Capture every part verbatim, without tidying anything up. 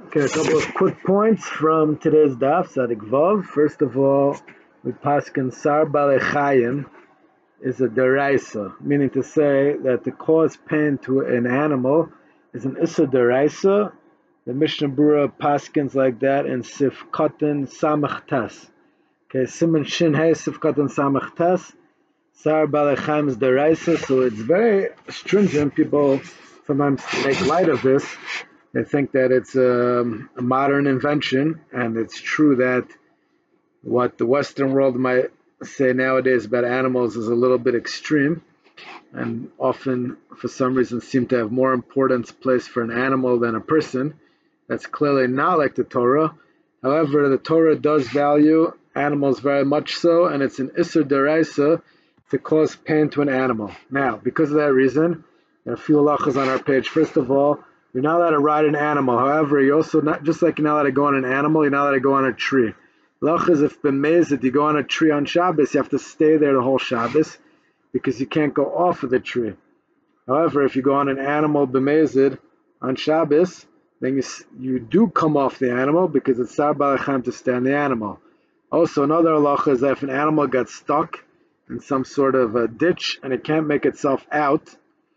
Okay, a couple of quick points from today's daf, Sadik Vav. First of all, we paskin Sar Balechayim is a deraisa, meaning to say that to cause pain to an animal is an issa deraisa. The Mishnah Berurah paskins like that in Sif Katan Samach Tes. Okay, Simon Shin Hey Sif Katan Samach Tes. Sar Balechayim is deraisa, so it's very stringent. People sometimes make light of this. They think that it's a, a modern invention, and it's true that what the Western world might say nowadays about animals is a little bit extreme, and often, for some reason, seem to have more importance placed for an animal than a person. That's clearly not like the Torah. However, the Torah does value animals very much so, and it's an Isser Deraisa to cause pain to an animal. Now, because of that reason, there are a few halachas on our page. First of all, you're not allowed to ride an animal. However, you're also not, just like you're not allowed to go on an animal, you're not allowed to go on a tree. Lach is if b'mezid, you go on a tree on Shabbos, you have to stay there the whole Shabbos because you can't go off of the tree. However, if you go on an animal b'mezid on Shabbos, then you you do come off the animal because it's Sar Balechayim to stay on the animal. Also, another halacha is that if an animal gets stuck in some sort of a ditch and it can't make itself out,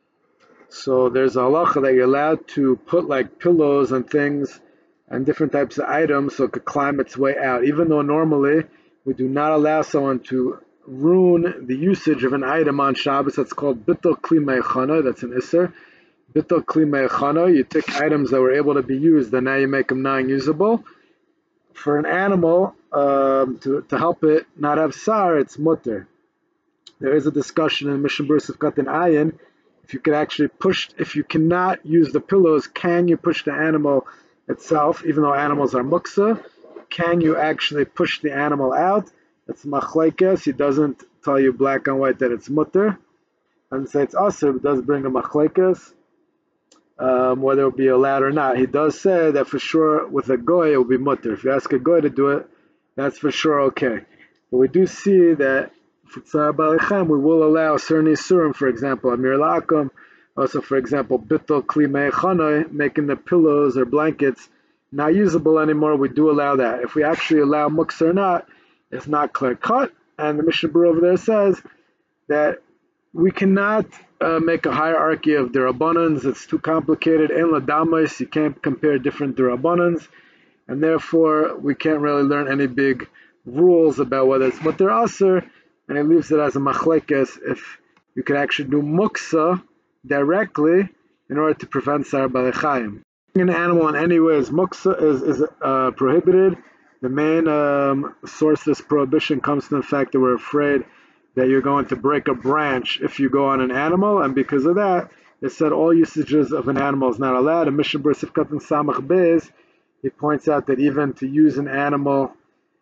so there's a halacha that you're allowed to put like pillows and things and different types of items so it could climb its way out. Even though normally we do not allow someone to ruin the usage of an item on Shabbos. That's called bittul kli meichana. That's an isser. Bittul kli meichana. You take items that were able to be used and now you make them non-usable. For an animal, um, to, to help it not have sar, it's mutter. There is a discussion in Mishnah Berurah Sifkat in Ayin. If you could actually push, if you cannot use the pillows, can you push the animal itself, even though animals are muksa? Can you actually push the animal out? It's machlekes. He doesn't tell you black and white that it's mutter. And say it's asur, it does bring a machlekes, um, whether it will be allowed or not. He does say that for sure with a goy it will be mutter. If you ask a goy to do it, that's for sure okay. But we do see that for Tzar Balechayim, we will allow certain isurim, for example, Amir La'akum, also, for example, Bittul Kli Meichana, making the pillows or blankets not usable anymore. We do allow that. If we actually allow muksa or not, it's not clear cut. And the Mishnah Berurah over there says that we cannot uh, make a hierarchy of derabbanans. It's too complicated. En ladamos, you can't compare different derabbanans, and therefore we can't really learn any big rules about whether it's mutter asur. And he leaves it as a machlekes if you could actually do muksa directly in order to prevent Sar Balechayim. An animal in any way is muksa is, is uh, prohibited. The main um, source of this prohibition comes from the fact that we're afraid that you're going to break a branch if you go on an animal, and because of that, it said all usages of an animal is not allowed. In Mishnah Berurah Sifkat and Samach Bez, he points out that even to use an animal,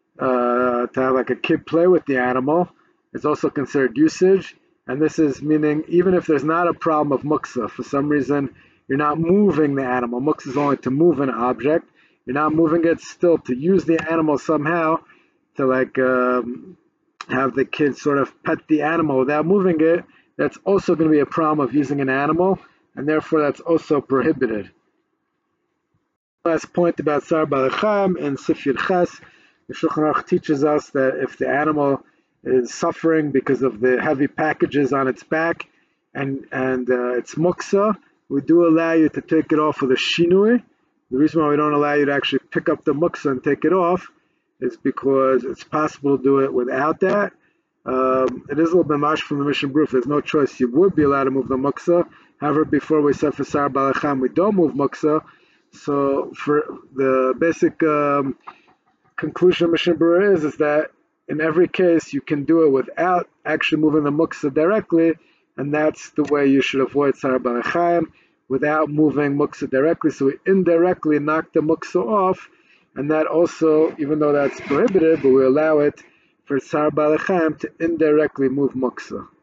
uh, to have like a kid play with the animal, it's also considered usage, and this is meaning even if there's not a problem of muksa, for some reason you're not moving the animal. Muksa is only to move an object. You're not moving it, still to use the animal somehow, to like um, have the kid sort of pet the animal without moving it, that's also going to be a problem of using an animal, and therefore that's also prohibited. Last point about Sar Balechayim in Sifir Ches, the Shulchan Aruch teaches us that if the animal is suffering because of the heavy packages on its back and and uh, it's muksa, we do allow you to take it off with a shinui. The reason why we don't allow you to actually pick up the muksa and take it off is because it's possible to do it without that. Um, it is a little bit much from the Mishnah Berurah. If there's no choice, you would be allowed to move the muksa. However, before we said for Sar Balechayim, we don't move muksa. So for the basic um, conclusion of Mishnah Berurah is, is that in every case, you can do it without actually moving the muksa directly, and that's the way you should avoid Sar Balechayim, without moving muksa directly. So we indirectly knock the muksa off, and that also, even though that's prohibited, but we allow it for Sar Balechayim to indirectly move muksa.